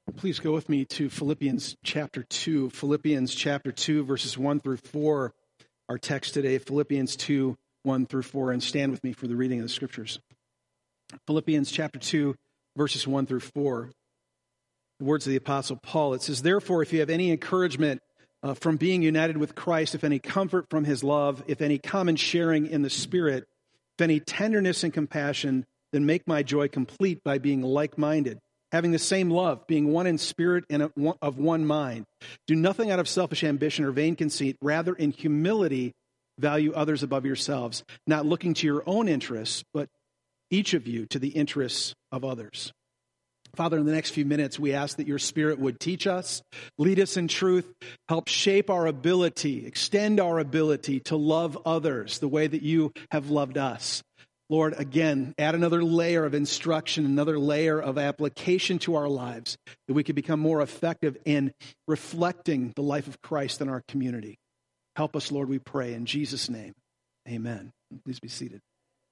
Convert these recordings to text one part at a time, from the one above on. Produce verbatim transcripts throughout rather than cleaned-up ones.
Please go with me to Philippians chapter two. Philippians chapter two, verses one through four. Our text today, Philippians two, one through four. And stand with me for the reading of the scriptures. Philippians chapter two, verses one through four. The words of the Apostle Paul. It says, "Therefore, if you have any encouragement uh, from being united with Christ, if any comfort from his love, if any common sharing in the Spirit, if any tenderness and compassion, then make my joy complete by being like-minded, having the same love, being one in spirit and of one mind. Do nothing out of selfish ambition or vain conceit. Rather, in humility, value others above yourselves, not looking to your own interests, but each of you to the interests of others." Father, in the next few minutes, we ask that your Spirit would teach us, lead us in truth, help shape our ability, extend our ability to love others the way that you have loved us. Lord, again, add another layer of instruction, another layer of application to our lives, that we could become more effective in reflecting the life of Christ in our community. Help us, Lord, we pray. In Jesus' name, amen. Please be seated.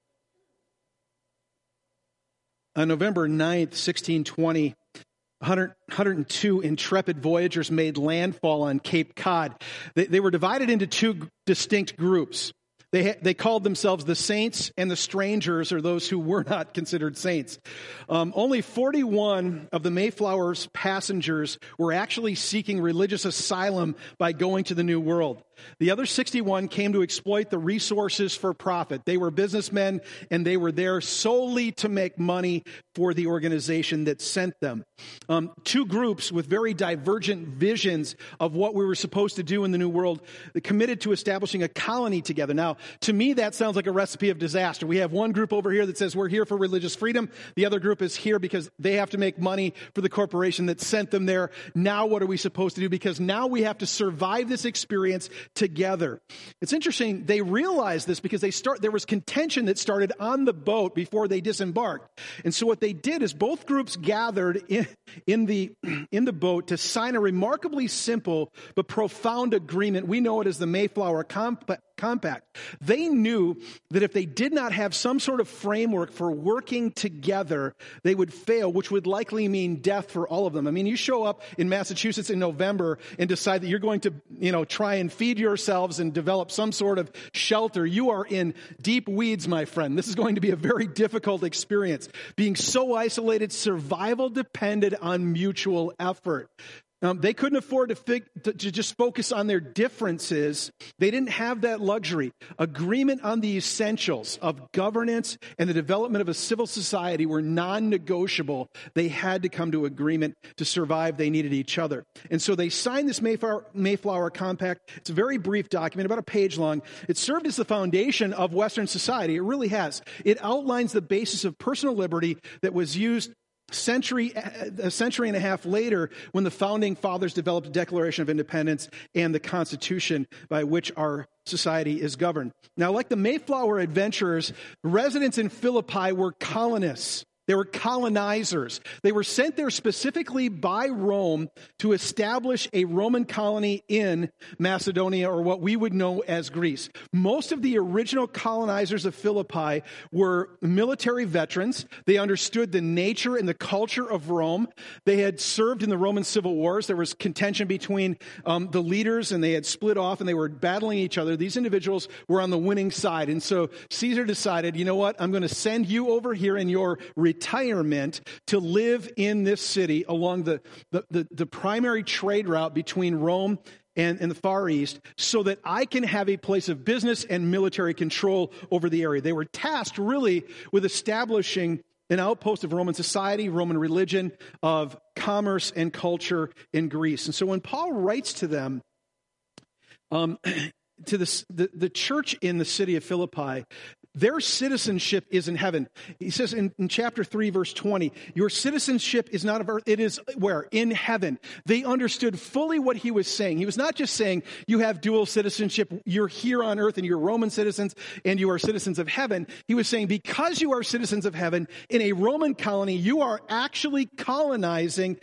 On November ninth, sixteen twenty, one hundred, one hundred two intrepid voyagers made landfall on Cape Cod. They, they were divided into two distinct groups. They they called themselves the saints and the strangers, or those who were not considered saints. Um, only forty-one of the Mayflower's passengers were actually seeking religious asylum by going to the New World. The other sixty-one came to exploit the resources for profit. They were businessmen, and they were there solely to make money for the organization that sent them. Um, two groups with very divergent visions of what we were supposed to do in the New World committed to establishing a colony together. Now, to me, that sounds like a recipe of disaster. We have one group over here that says we're here for religious freedom. The other group is here because they have to make money for the corporation that sent them there. Now what are we supposed to do? Because now we have to survive this experience together. It's interesting. They realized this because they start. There was contention that started on the boat before they disembarked. And so what they did is both groups gathered in, in the in the boat to sign a remarkably simple but profound agreement. We know it as the Mayflower Compact. Compact. They knew that if they did not have some sort of framework for working together, they would fail, which would likely mean death for all of them. I mean, you show up in Massachusetts in November and decide that you're going to, you know, try and feed yourselves and develop some sort of shelter. You are in deep weeds, my friend. This is going to be a very difficult experience. Being so isolated, survival depended on mutual effort. Um, they couldn't afford to, fig- to, to just focus on their differences. They didn't have that luxury. Agreement on the essentials of governance and the development of a civil society were non-negotiable. They had to come to agreement to survive. They needed each other. And so they signed this Mayflower, Mayflower Compact. It's a very brief document, about a page long. It served as the foundation of Western society. It really has. It outlines the basis of personal liberty that was used Century, a century and a half later, when the founding fathers developed a Declaration of Independence and the Constitution by which our society is governed. Now, like the Mayflower adventurers, residents in Philippi were colonists. They were colonizers. They were sent there specifically by Rome to establish a Roman colony in Macedonia, or what we would know as Greece. Most of the original colonizers of Philippi were military veterans. They understood the nature and the culture of Rome. They had served in the Roman civil wars. There was contention between um, the leaders, and they had split off, and they were battling each other. These individuals were on the winning side. And so Caesar decided, you know what, I'm going to send you over here in your retirement to live in this city along the, the, the, the primary trade route between Rome and, and the Far East, so that I can have a place of business and military control over the area. They were tasked really with establishing an outpost of Roman society, Roman religion, of commerce and culture in Greece. And so when Paul writes to them, um, to the, the, the church in the city of Philippi, their citizenship is in heaven. He says in, in chapter three, verse twenty, your citizenship is not of earth, it is where? In heaven. They understood fully what he was saying. He was not just saying you have dual citizenship, you're here on earth and you're Roman citizens and you are citizens of heaven. He was saying because you are citizens of heaven in a Roman colony, you are actually colonizing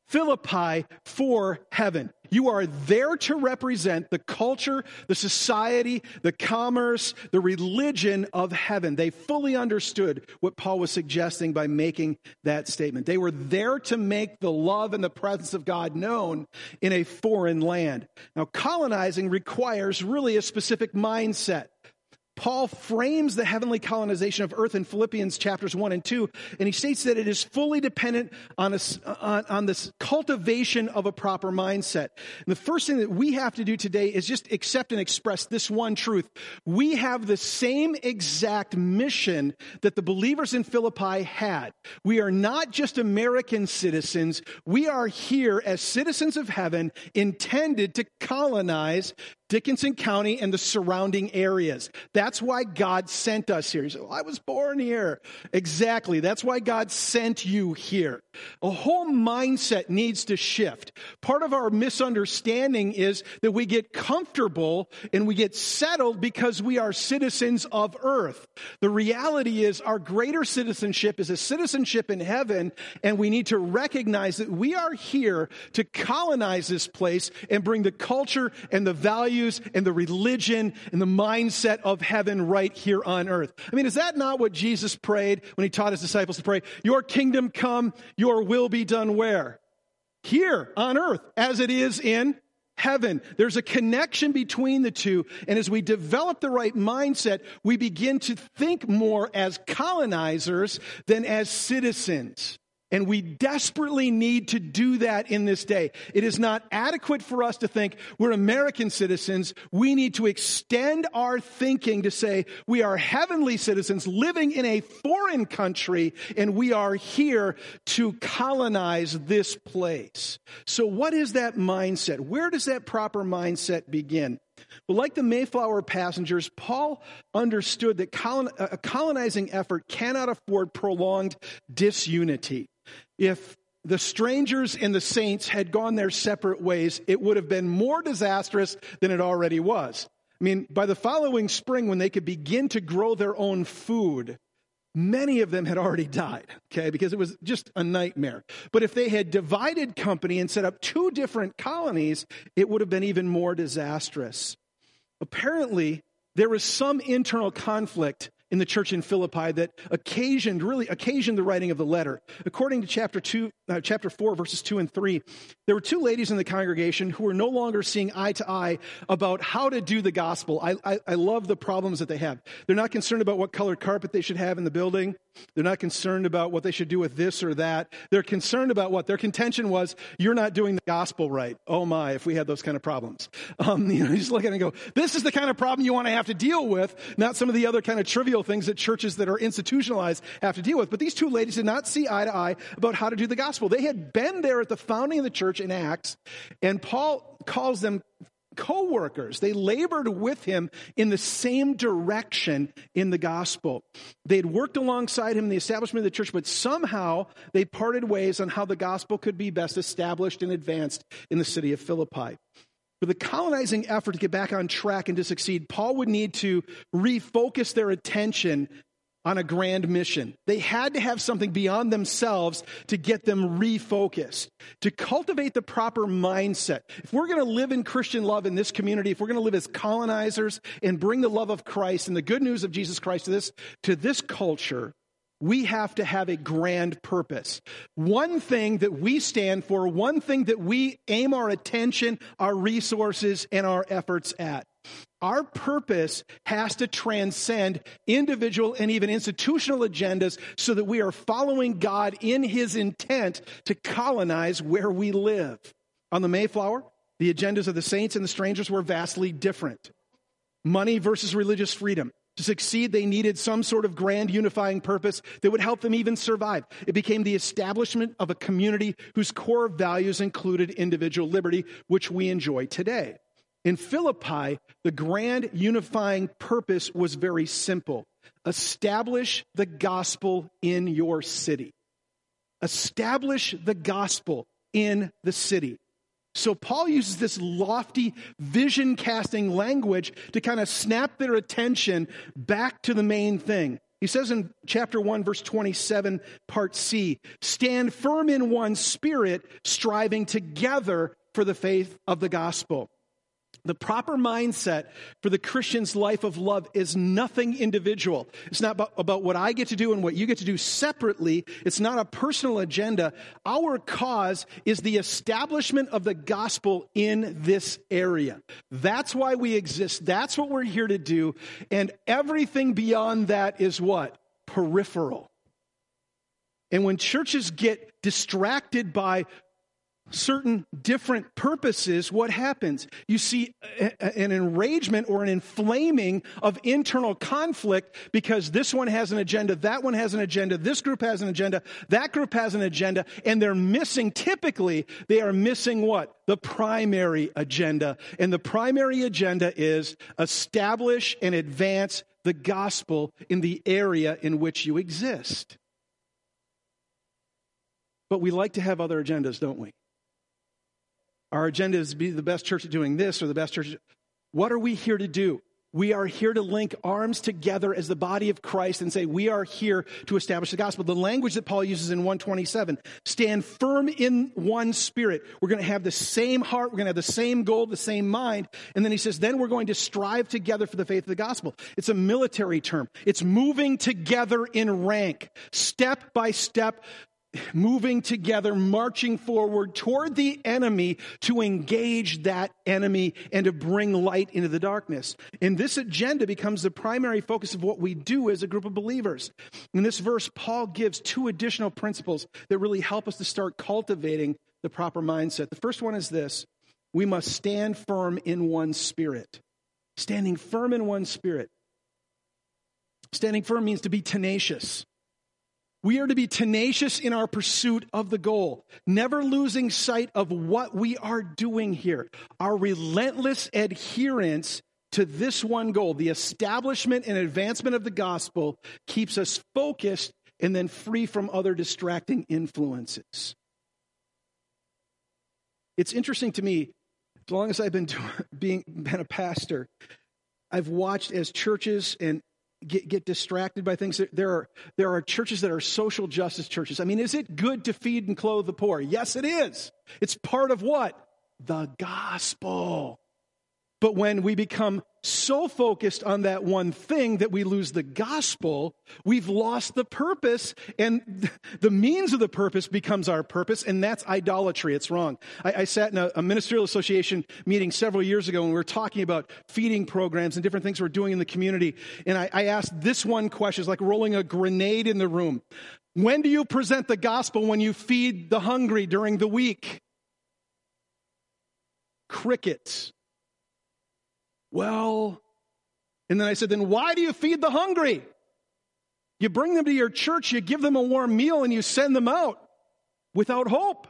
Philippi for heaven. You are there to represent the culture, the society, the commerce, the religion of heaven. They fully understood what Paul was suggesting by making that statement. They were there to make the love and the presence of God known in a foreign land. Now, colonizing requires really a specific mindset. Paul frames the heavenly colonization of earth in Philippians chapters one and two, and he states that it is fully dependent on, a, on, on this cultivation of a proper mindset. And the first thing that we have to do today is just accept and express this one truth. We have the same exact mission that the believers in Philippi had. We are not just American citizens. We are here as citizens of heaven, intended to colonize Dickinson County and the surrounding areas. That's why God sent us here. You say, well, I was born here. Exactly. That's why God sent you here. A whole mindset needs to shift. Part of our misunderstanding is that we get comfortable and we get settled because we are citizens of earth. The reality is our greater citizenship is a citizenship in heaven, and we need to recognize that we are here to colonize this place and bring the culture and the values and the religion and the mindset of heaven right here on earth. I mean, is that not what Jesus prayed when he taught his disciples to pray? Your kingdom come, your will be done where? Here on earth, as it is in heaven. There's a connection between the two, and as we develop the right mindset, we begin to think more as colonizers than as citizens. And we desperately need to do that in this day. It is not adequate for us to think we're American citizens. We need to extend our thinking to say we are heavenly citizens living in a foreign country, and we are here to colonize this place. So what is that mindset? Where does that proper mindset begin? Well, like the Mayflower passengers, Paul understood that colon- a colonizing effort cannot afford prolonged disunity. If the strangers and the saints had gone their separate ways, it would have been more disastrous than it already was. I mean, by the following spring, when they could begin to grow their own food, many of them had already died, okay, because it was just a nightmare. But if they had divided company and set up two different colonies, it would have been even more disastrous. Apparently, there was some internal conflict in the church in Philippi that occasioned, really occasioned the writing of the letter. According to chapter two, uh, chapter four, verses two and three, there were two ladies in the congregation who were no longer seeing eye to eye about how to do the gospel. I, I, I love the problems that they have. They're not concerned about what colored carpet they should have in the building. They're not concerned about what they should do with this or that. They're concerned about what their contention was. You're not doing the gospel right. Oh my, if we had those kind of problems. Um, you know, you just look at it and go, this is the kind of problem you want to have to deal with, not some of the other kind of trivial things that churches that are institutionalized have to deal with. But these two ladies did not see eye to eye about how to do the gospel. They had been there at the founding of the church in Acts, and Paul calls them co-workers. They labored with him in the same direction in the gospel. They had worked alongside him in the establishment of the church, but somehow they parted ways on how the gospel could be best established and advanced in the city of Philippi. For the colonizing effort to get back on track and to succeed, Paul would need to refocus their attention on a grand mission. They had to have something beyond themselves to get them refocused, to cultivate the proper mindset. If we're going to live in Christian love in this community, if we're going to live as colonizers and bring the love of Christ and the good news of Jesus Christ to this, to this culture, we have to have a grand purpose. One thing that we stand for, one thing that we aim our attention, our resources, and our efforts at. Our purpose has to transcend individual and even institutional agendas so that we are following God in his intent to colonize where we live. On the Mayflower, the agendas of the saints and the strangers were vastly different. Money versus religious freedom. To succeed, they needed some sort of grand unifying purpose that would help them even survive. It became the establishment of a community whose core values included individual liberty, which we enjoy today. In Philippi, the grand unifying purpose was very simple. Establish the gospel in your city. Establish the gospel in the city. So Paul uses this lofty vision-casting language to kind of snap their attention back to the main thing. He says in chapter one, verse twenty-seven, part C, stand firm in one spirit, striving together for the faith of the gospel. The proper mindset for the Christian's life of love is nothing individual. It's not about, about what I get to do and what you get to do separately. It's not a personal agenda. Our cause is the establishment of the gospel in this area. That's why we exist. That's what we're here to do. And everything beyond that is what? Peripheral. And when churches get distracted by certain different purposes, what happens? You see an enragement or an inflaming of internal conflict because this one has an agenda, that one has an agenda, this group has an agenda, that group has an agenda, and they're missing, typically, they are missing what? The primary agenda. And the primary agenda is establish and advance the gospel in the area in which you exist. But we like to have other agendas, don't we? Our agenda is to be the best church at doing this or the best church. What are we here to do? We are here to link arms together as the body of Christ and say we are here to establish the gospel. The language that Paul uses in one twenty-seven, stand firm in one spirit. We're going to have the same heart. We're going to have the same goal, the same mind. And then he says, then we're going to strive together for the faith of the gospel. It's a military term. It's moving together in rank, step by step, moving together, marching forward toward the enemy to engage that enemy and to bring light into the darkness. And this agenda becomes the primary focus of what we do as a group of believers. In this verse, Paul gives two additional principles that really help us to start cultivating the proper mindset. The first one is this: we must stand firm in one spirit. Standing firm in one spirit. Standing firm means to be tenacious. We are to be tenacious in our pursuit of the goal, never losing sight of what we are doing here. Our relentless adherence to this one goal, the establishment and advancement of the gospel, keeps us focused and then free from other distracting influences. It's interesting to me, as long as I've been doing, being been a pastor, I've watched as churches and Get, get distracted by things. There are, there are churches that are social justice churches. I mean, is it good to feed and clothe the poor? Yes, it is. It's part of what? The gospel. But when we become so focused on that one thing that we lose the gospel, we've lost the purpose, and the means of the purpose becomes our purpose, and that's idolatry. It's wrong. I, I sat in a, a ministerial association meeting several years ago, and we were talking about feeding programs and different things we're doing in the community, and I, I asked this one question. It's like rolling a grenade in the room. When do you present the gospel? When you feed the hungry during the week? Crickets. Well, and then I said, then why do you feed the hungry? You bring them to your church, you give them a warm meal, and you send them out without hope.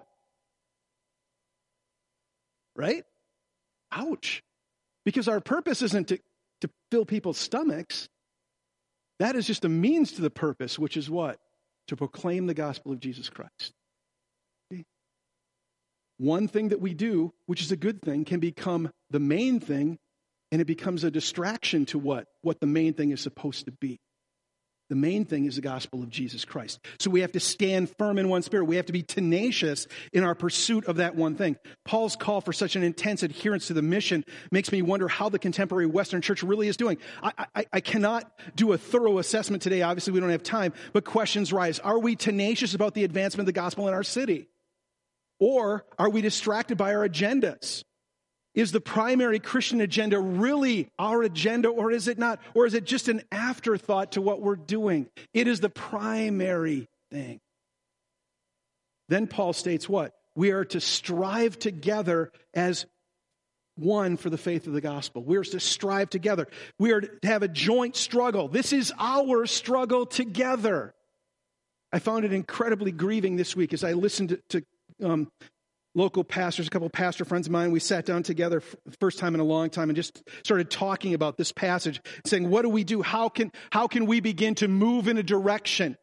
Right? Ouch. Because our purpose isn't to, to fill people's stomachs. That is just a means to the purpose, which is what? To proclaim the gospel of Jesus Christ. Okay? One thing that we do, which is a good thing, can become the main thing. And it becomes a distraction to what? What the main thing is supposed to be. The main thing is the gospel of Jesus Christ. So we have to stand firm in one spirit. We have to be tenacious in our pursuit of that one thing. Paul's call for such an intense adherence to the mission makes me wonder how the contemporary Western church really is doing. I, I, I cannot do a thorough assessment today. Obviously, we don't have time. But questions rise. Are we tenacious about the advancement of the gospel in our city? Or are we distracted by our agendas? Is the primary Christian agenda really our agenda, or is it not? Or is it just an afterthought to what we're doing? It is the primary thing. Then Paul states what? We are to strive together as one for the faith of the gospel. We are to strive together. We are to have a joint struggle. This is our struggle together. I found it incredibly grieving this week as I listened to, to um, local pastors, a couple of pastor friends of mine. We sat down together for the first time in a long time and just started talking about this passage, saying, what do we do? How can, how can we begin to move in a direction?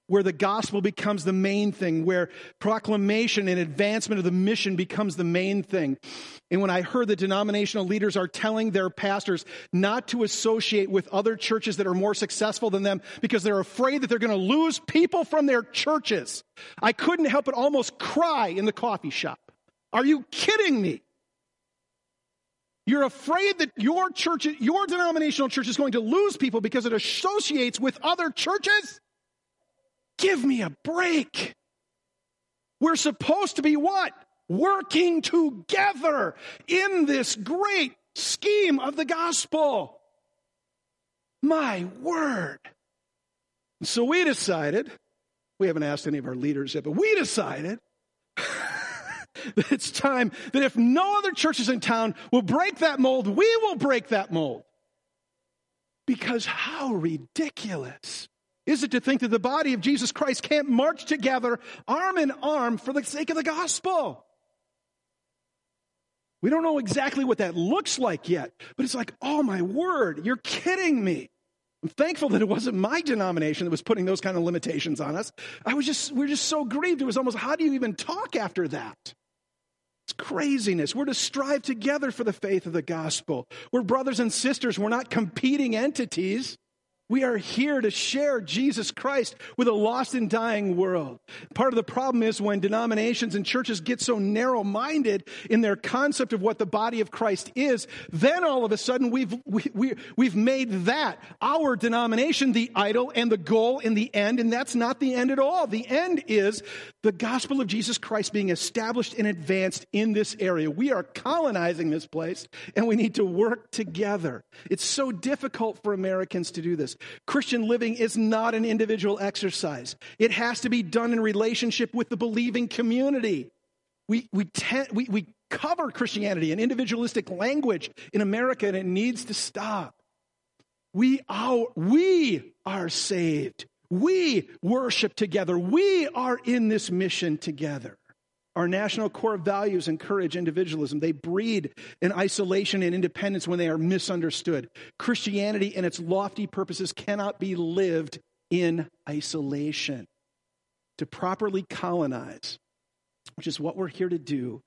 where the gospel becomes the main thing, where proclamation and advancement of the mission becomes the main thing. And when I heard that denominational leaders are telling their pastors not to associate with other churches that are more successful than them because they're afraid that they're going to lose people from their churches, I couldn't help but almost cry in the coffee shop. Are you kidding me? You're afraid that your church, your denominational church is going to lose people because it associates with other churches? Give me a break. We're supposed to be what? Working together in this great scheme of the gospel. My word. So we decided, we haven't asked any of our leaders yet, but we decided that it's time that if no other churches in town will break that mold, we will break that mold. Because how ridiculous is it to think that the body of Jesus Christ can't march together arm in arm for the sake of the gospel? We don't know exactly what that looks like yet, but it's like, oh my word, you're kidding me. I'm thankful that it wasn't my denomination that was putting those kind of limitations on us. I was just, we're just so grieved. It was almost, how do you even talk after that? It's craziness. We're to strive together for the faith of the gospel. We're brothers and sisters. We're not competing entities. We are here to share Jesus Christ with a lost and dying world. Part of the problem is when denominations and churches get so narrow-minded in their concept of what the body of Christ is, then all of a sudden we've we, we, we've made that our denomination the idol and the goal in the end, and that's not the end at all. The end is the gospel of Jesus Christ being established and advanced in this area. We are colonizing this place, and we need to work together. It's so difficult for Americans to do this. Christian living is not an individual exercise. It has to be done in relationship with the believing community. We we tend, we, we cover Christianity in individualistic language in America, and it needs to stop. We are, we are saved. We worship together. We are in this mission together. Our national core values encourage individualism. They breed in isolation and independence when they are misunderstood. Christianity and its lofty purposes cannot be lived in isolation. To properly colonize, which is what we're here to do,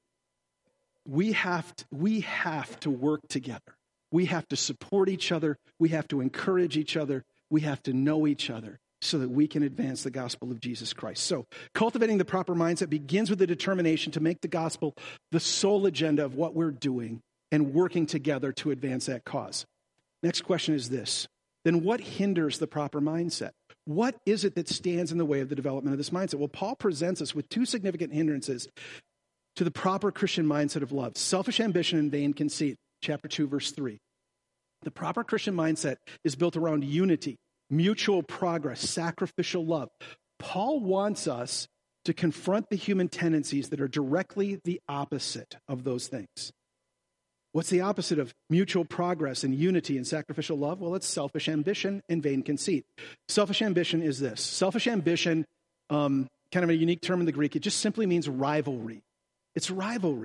we have to, we have to work together. We have to support each other. We have to encourage each other. We have to know each other, so that we can advance the gospel of Jesus Christ. So, cultivating the proper mindset begins with the determination to make the gospel the sole agenda of what we're doing and working together to advance that cause. Next question is this. Then what hinders the proper mindset? What is it that stands in the way of the development of this mindset? Well, Paul presents us with two significant hindrances to the proper Christian mindset of love: selfish ambition and vain conceit. Chapter two, verse three. The proper Christian mindset is built around unity, mutual progress, sacrificial love. Paul wants us to confront the human tendencies that are directly the opposite of those things. What's the opposite of mutual progress and unity and sacrificial love? Well, it's selfish ambition and vain conceit. Selfish ambition is this. Selfish ambition, um, kind of a unique term in the Greek, it just simply means rivalry. It's rivalry.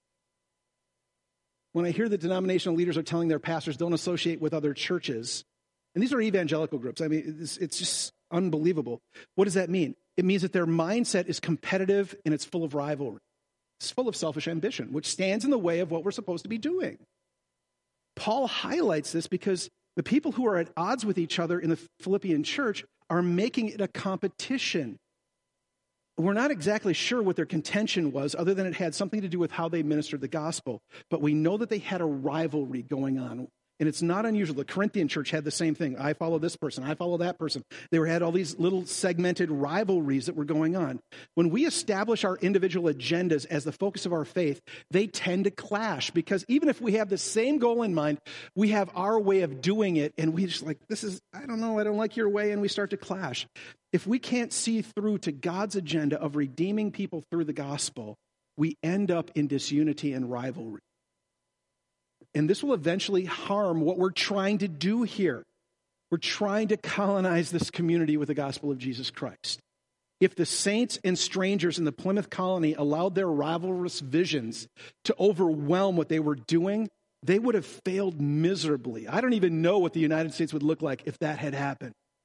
When I hear that denominational leaders are telling their pastors don't associate with other churches, and these are evangelical groups. I mean, it's, it's just unbelievable. What does that mean? It means that their mindset is competitive and it's full of rivalry. It's full of selfish ambition, which stands in the way of what we're supposed to be doing. Paul highlights this because the people who are at odds with each other in the Philippian church are making it a competition. We're not exactly sure what their contention was, other than it had something to do with how they ministered the gospel. But we know that they had a rivalry going on. And it's not unusual. The Corinthian church had the same thing. I follow this person. I follow that person. They were, had all these little segmented rivalries that were going on. When we establish our individual agendas as the focus of our faith, they tend to clash, because even if we have the same goal in mind, we have our way of doing it, and we just like, this is, I don't know, I don't like your way, and we start to clash. If we can't see through to God's agenda of redeeming people through the gospel, we end up in disunity and rivalry. And this will eventually harm what we're trying to do here. We're trying to colonize this community with the gospel of Jesus Christ. If the saints and strangers in the Plymouth colony allowed their rivalrous visions to overwhelm what they were doing, they would have failed miserably. I don't even know what the United States would look like if that had happened.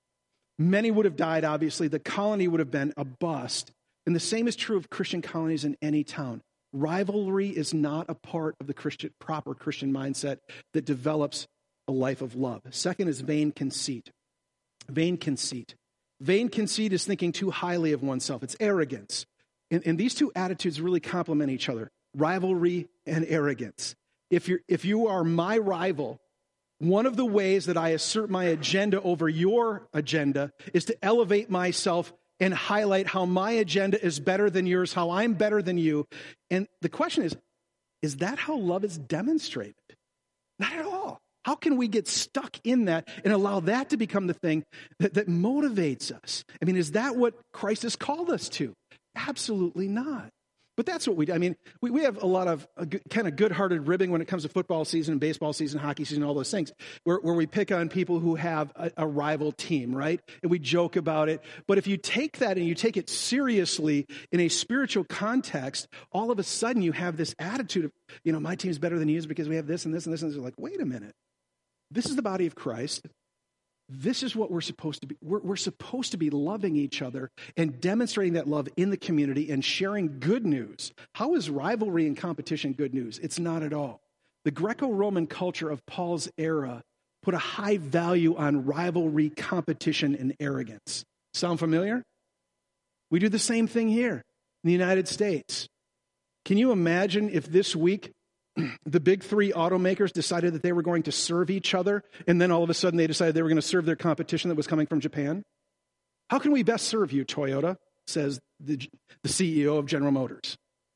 Many would have died, obviously. The colony would have been a bust. And the same is true of Christian colonies in any town. Rivalry is not a part of the Christian, proper Christian mindset that develops a life of love. Second is vain conceit. Vain conceit. Vain conceit is thinking too highly of oneself. It's arrogance. And, and these two attitudes really complement each other. Rivalry and arrogance. If you're, if you are my rival, one of the ways that I assert my agenda over your agenda is to elevate myself and highlight how my agenda is better than yours, how I'm better than you. And the question is, is that how love is demonstrated? Not at all. How can we get stuck in that and allow that to become the thing that, that motivates us? I mean, is that what Christ has called us to? Absolutely not. But that's what we do. I mean, we, we have a lot of a good, kind of good-hearted ribbing when it comes to football season, baseball season, hockey season, all those things, where, where we pick on people who have a, a rival team, right? And we joke about it. But if you take that and you take it seriously in a spiritual context, all of a sudden you have this attitude of, you know, my team's better than yours because we have this and this and this and this. You're like, wait a minute. This is the body of Christ. This is what we're supposed to be. We're, we're supposed to be loving each other and demonstrating that love in the community and sharing good news. How is rivalry and competition good news? It's not at all. The Greco-Roman culture of Paul's era put a high value on rivalry, competition, and arrogance. Sound familiar? We do the same thing here in the United States. Can you imagine if this week the big three automakers decided that they were going to serve each other, and then all of a sudden they decided they were going to serve their competition that was coming from Japan? How can we best serve you, Toyota? Says the, the C E O of General Motors.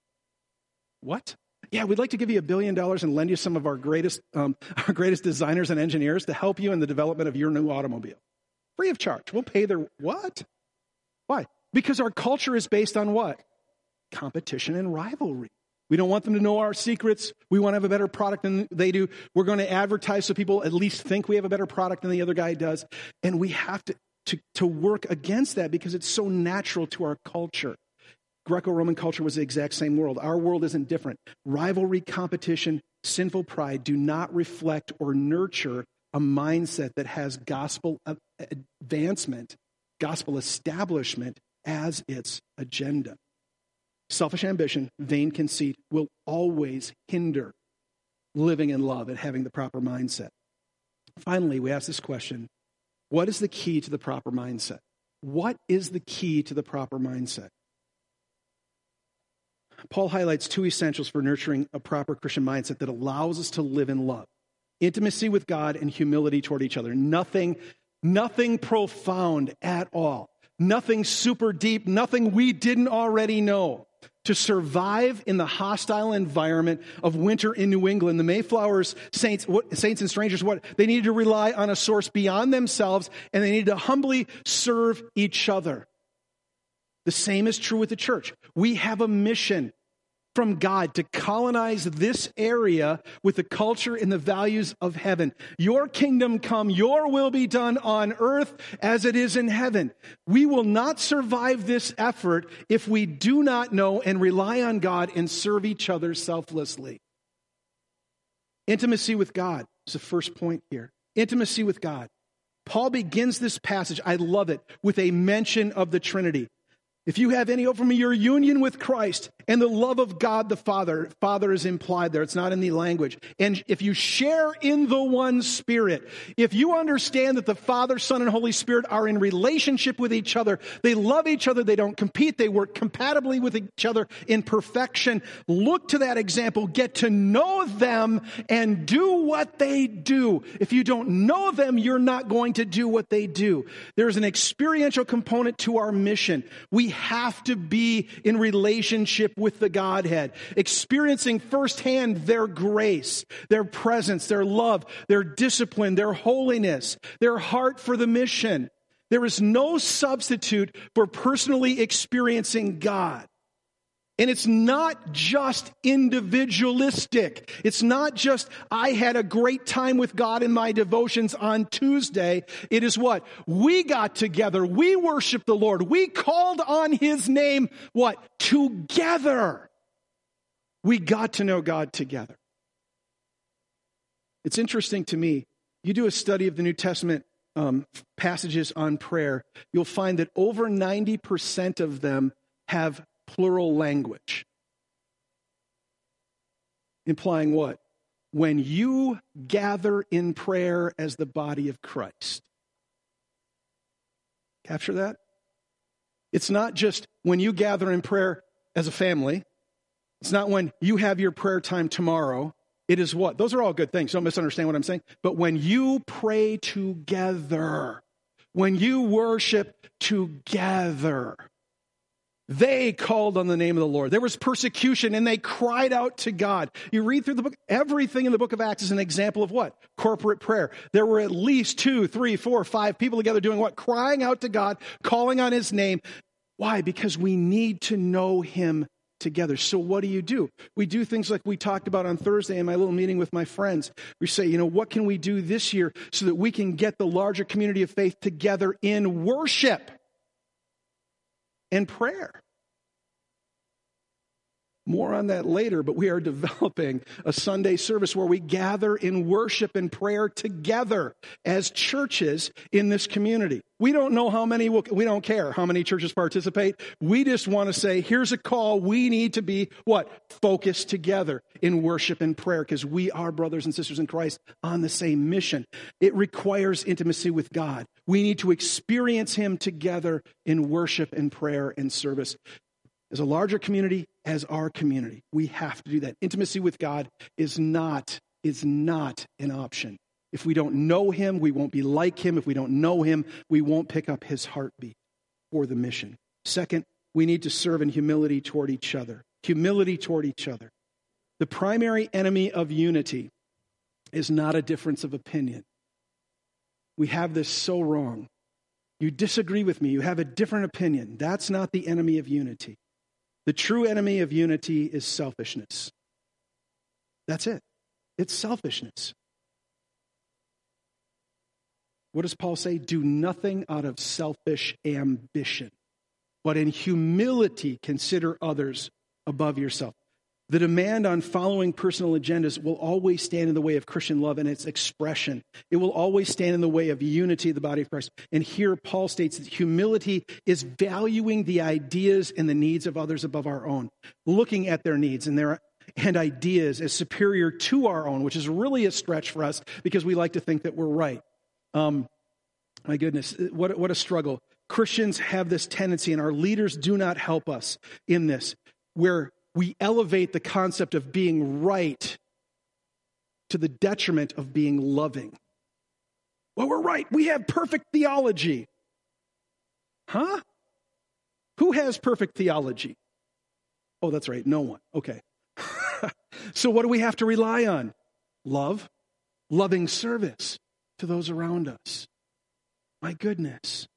What? Yeah, we'd like to give you a billion dollars and lend you some of our greatest, um, our greatest designers and engineers to help you in the development of your new automobile. Free of charge. We'll pay their, what? Why? Because our culture is based on what? Competition and rivalry. We don't want them to know our secrets. We want to have a better product than they do. We're going to advertise so people at least think we have a better product than the other guy does. And we have to, to, to work against that because it's so natural to our culture. Greco-Roman culture was the exact same world. Our world isn't different. Rivalry, competition, sinful pride do not reflect or nurture a mindset that has gospel advancement, gospel establishment as its agenda. Selfish ambition, vain conceit will always hinder living in love and having the proper mindset. Finally, we ask this question: what is the key to the proper mindset? What is the key to the proper mindset? Paul highlights two essentials for nurturing a proper Christian mindset that allows us to live in love: intimacy with God and humility toward each other. Nothing, nothing profound at all. Nothing super deep, nothing we didn't already know. To survive in the hostile environment of winter in New England, the Mayflower's saints, what, saints and strangers, what they needed to rely on a source beyond themselves, and they needed to humbly serve each other. The same is true with the church. We have a mission from God to colonize this area with the culture and the values of heaven. Your kingdom come, your will be done on earth as it is in heaven. We will not survive this effort if we do not know and rely on God and serve each other selflessly. Intimacy with God is the first point here. Intimacy with God. Paul begins this passage, I love it, with a mention of the Trinity. If you have any hope from your union with Christ and the love of God the Father, Father is implied there, it's not in the language. And if you share in the one Spirit, if you understand that the Father, Son, and Holy Spirit are in relationship with each other, they love each other, they don't compete, they work compatibly with each other in perfection, look to that example, get to know them, and do what they do. If you don't know them, you're not going to do what they do. There's an experiential component to our mission. We have to be in relationship with the Godhead, experiencing firsthand their grace, their presence, their love, their discipline, their holiness, their heart for the mission. There is no substitute for personally experiencing God. And it's not just individualistic. It's not just, I had a great time with God in my devotions on Tuesday. It is what? We got together. We worshiped the Lord. We called on His name, what? Together. We got to know God together. It's interesting to me. You do a study of the New Testament um, passages on prayer, you'll find that over ninety percent of them have plural language. Implying what? When you gather in prayer as the body of Christ. Capture that? It's not just when you gather in prayer as a family. It's not when you have your prayer time tomorrow. It is what? Those are all good things. Don't misunderstand what I'm saying. But when you pray together, when you worship together, they called on the name of the Lord. There was persecution and they cried out to God. You read through the book, everything in the book of Acts is an example of what? Corporate prayer. There were at least two, three, four, five people together doing what? Crying out to God, calling on his name. Why? Because we need to know him together. So what do you do? We do things like we talked about on Thursday in my little meeting with my friends. We say, you know, what can we do this year so that we can get the larger community of faith together in worship and prayer? More on that later, but we are developing a Sunday service where we gather in worship and prayer together as churches in this community. We don't know how many, will, we don't care how many churches participate. We just want to say, here's a call. We need to be, what? Focused together in worship and prayer because we are brothers and sisters in Christ on the same mission. It requires intimacy with God. We need to experience him together in worship and prayer and service. As a larger community, as our community, we have to do that. Intimacy with God is not, is not an option. If we don't know him, we won't be like him. If we don't know him, we won't pick up his heartbeat for the mission. Second, we need to serve in humility toward each other. Humility toward each other. The primary enemy of unity is not a difference of opinion. We have this so wrong. You disagree with me. You have a different opinion. That's not the enemy of unity. The true enemy of unity is selfishness. That's it. It's selfishness. What does Paul say? Do nothing out of selfish ambition, but in humility consider others above yourself. The demand on following personal agendas will always stand in the way of Christian love and its expression. It will always stand in the way of unity of the body of Christ. And here Paul states that humility is valuing the ideas and the needs of others above our own, looking at their needs and their and ideas as superior to our own, which is really a stretch for us because we like to think that we're right. Um, my goodness, what, what a struggle. Christians have this tendency, and our leaders do not help us in this, where we elevate the concept of being right to the detriment of being loving. Well, we're right. We have perfect theology. Huh? Who has perfect theology? Oh, that's right. No one. Okay. So what do we have to rely on? Love, loving service to those around us. My goodness.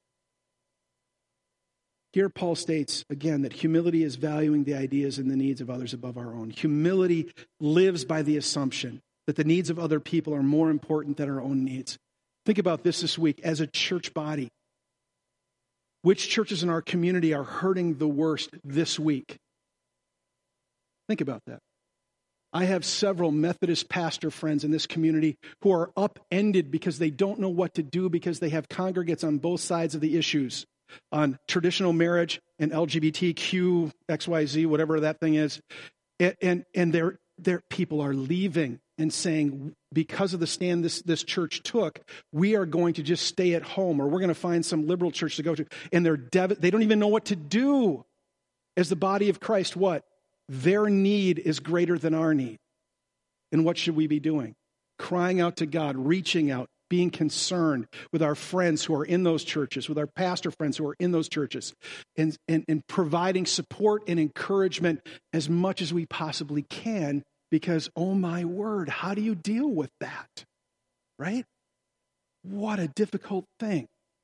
Here Paul states, again, that humility is valuing the ideas and the needs of others above our own. Humility lives by the assumption that the needs of other people are more important than our own needs. Think about this this week. As a church body, which churches in our community are hurting the worst this week? Think about that. I have several Methodist pastor friends in this community who are upended because they don't know what to do because they have congregates on both sides of the issues. On traditional marriage and L G B T Q, X Y Z, whatever that thing is. And, and, and their, their people are leaving and saying, because of the stand this, this church took, we are going to just stay at home, or we're going to find some liberal church to go to. And they're dev- they don't even know what to do. As the body of Christ, what? Their need is greater than our need. And what should we be doing? Crying out to God, reaching out, being concerned with our friends who are in those churches, with our pastor friends who are in those churches, and, and, and providing support and encouragement as much as we possibly can, because, oh my word, how do you deal with that? Right? What a difficult thing.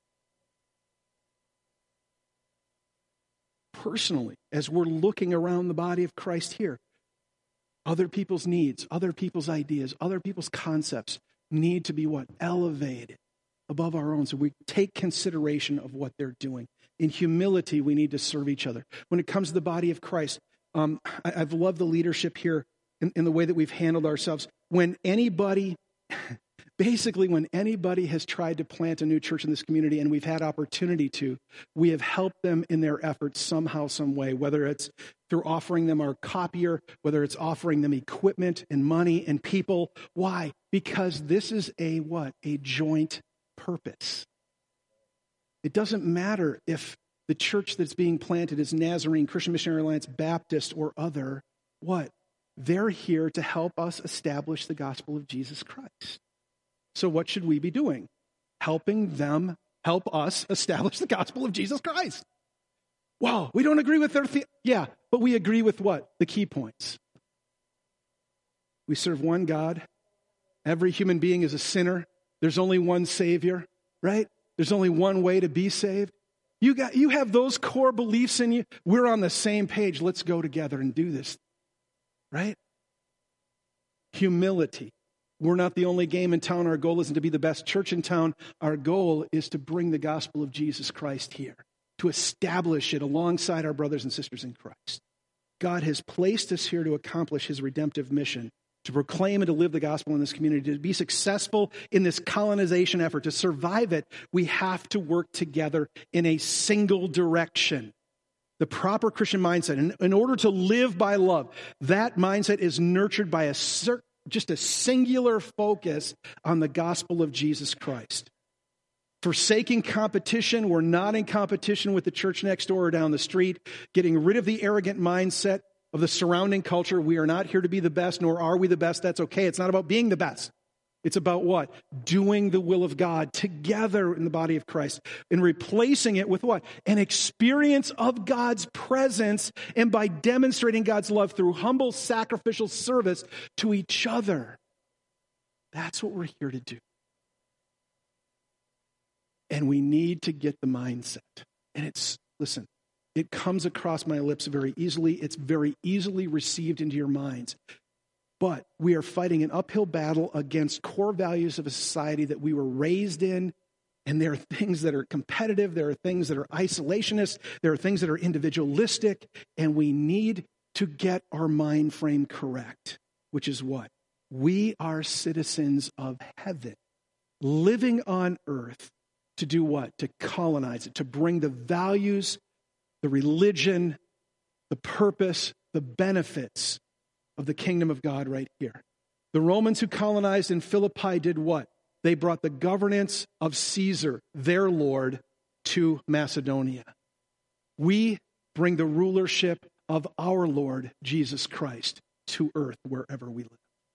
Personally, as we're looking around the body of Christ here, other people's needs, other people's ideas, other people's concepts need to be what? Elevated above our own. So we take consideration of what they're doing. In humility, we need to serve each other. When it comes to the body of Christ, um, I, I've loved the leadership here in, in the way that we've handled ourselves. When anybody, Basically, when anybody has tried to plant a new church in this community and we've had opportunity to, we have helped them in their efforts somehow, some way, whether it's through offering them our copier, whether it's offering them equipment and money and people. Why? Because this is a what? A joint purpose. It doesn't matter if the church that's being planted is Nazarene, Christian Missionary Alliance, Baptist, or other. What? They're here to help us establish the gospel of Jesus Christ. So what should we be doing? Helping them help us establish the gospel of Jesus Christ. Wow, we don't agree with their the- yeah, but we agree with what? The key points. We serve one God. Every human being is a sinner. There's only one Savior, right? There's only one way to be saved. You got you have those core beliefs in you. We're on the same page. Let's go together and do this. Right? Humility. We're not the only game in town. Our goal isn't to be the best church in town. Our goal is to bring the gospel of Jesus Christ here, to establish it alongside our brothers and sisters in Christ. God has placed us here to accomplish his redemptive mission, to proclaim and to live the gospel in this community. To be successful in this colonization effort, to survive it, we have to work together in a single direction. The proper Christian mindset, in, in order to live by love, that mindset is nurtured by a cer- just a singular focus on the gospel of Jesus Christ. Forsaking competition, we're not in competition with the church next door or down the street. Getting rid of the arrogant mindset of the surrounding culture. We are not here to be the best, nor are we the best. That's okay. It's not about being the best. It's about what? Doing the will of God together in the body of Christ and replacing it with what? An experience of God's presence, and by demonstrating God's love through humble sacrificial service to each other. That's what we're here to do. And we need to get the mindset. And it's, listen, it comes across my lips very easily. It's very easily received into your minds. But we are fighting an uphill battle against core values of a society that we were raised in. And there are things that are competitive. There are things that are isolationist. There are things that are individualistic. And we need to get our mind frame correct, which is what? We are citizens of heaven, living on earth to do what? To colonize it, to bring the values, the religion, the purpose, the benefits of the kingdom of God right here. The Romans who colonized in Philippi did what? They brought the governance of Caesar, their Lord, to Macedonia. We bring the rulership of our Lord, Jesus Christ, to earth wherever we live.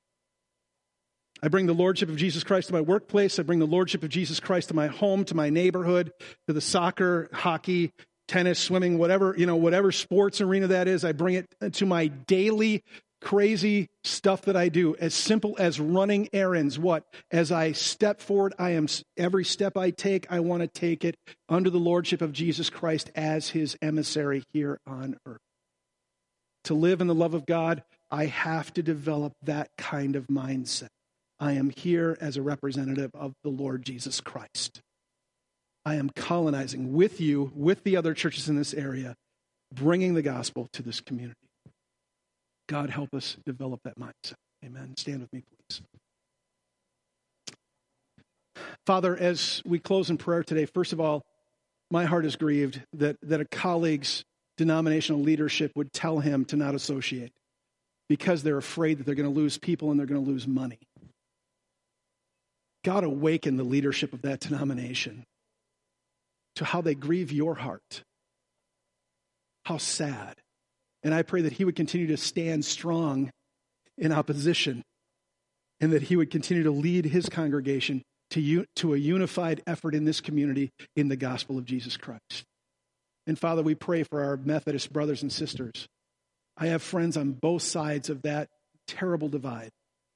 I bring the lordship of Jesus Christ to my workplace. I bring the lordship of Jesus Christ to my home, to my neighborhood, to the soccer, hockey, tennis, swimming, whatever, you know, whatever sports arena that is. I bring it to my daily crazy stuff that I do, as simple as running errands. What? As I step forward, I am, every step I take, I want to take it under the lordship of Jesus Christ as his emissary here on earth. To live in the love of God, I have to develop that kind of mindset. I am here as a representative of the Lord Jesus Christ. I am colonizing with you, with the other churches in this area, bringing the gospel to this community. God, help us develop that mindset. Amen. Stand with me, please. Father, as we close in prayer today, first of all, my heart is grieved that, that a colleague's denominational leadership would tell him to not associate because they're afraid that they're going to lose people and they're going to lose money. God, awaken the leadership of that denomination to how they grieve your heart. How sad. And I pray that he would continue to stand strong in opposition and that he would continue to lead his congregation to, u- to a unified effort in this community in the gospel of Jesus Christ. And Father, we pray for our Methodist brothers and sisters. I have friends on both sides of that terrible divide.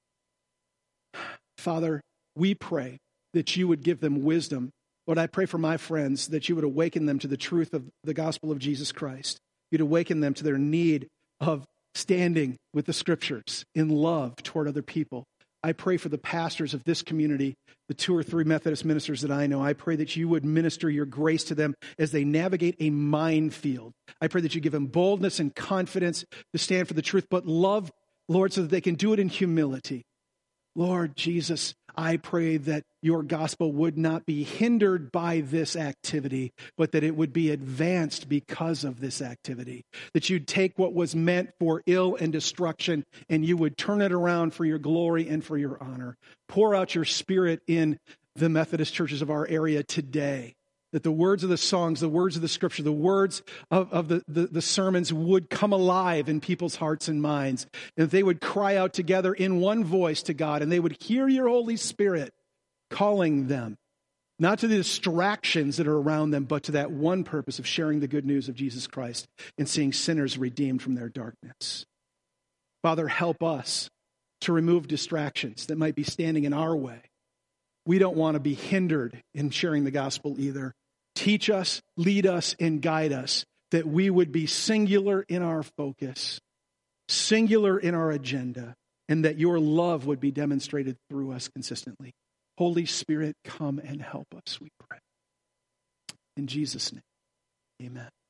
Father, we pray that you would give them wisdom. Lord, I pray for my friends that you would awaken them to the truth of the gospel of Jesus Christ. You'd awaken them to their need of standing with the scriptures in love toward other people. I pray for the pastors of this community, the two or three Methodist ministers that I know. I pray that you would minister your grace to them as they navigate a minefield. I pray that you give them boldness and confidence to stand for the truth, but love, Lord, so that they can do it in humility. Lord Jesus, I pray that your gospel would not be hindered by this activity, but that it would be advanced because of this activity. That you'd take what was meant for ill and destruction and you would turn it around for your glory and for your honor. Pour out your Spirit in the Methodist churches of our area today. That the words of the songs, the words of the scripture, the words of, of the, the, the sermons would come alive in people's hearts and minds. And that they would cry out together in one voice to God, and they would hear your Holy Spirit calling them, not to the distractions that are around them, but to that one purpose of sharing the good news of Jesus Christ and seeing sinners redeemed from their darkness. Father, help us to remove distractions that might be standing in our way. We don't want to be hindered in sharing the gospel either. Teach us, lead us, and guide us, that we would be singular in our focus, singular in our agenda, and that your love would be demonstrated through us consistently. Holy Spirit, come and help us, we pray. In Jesus' name, amen.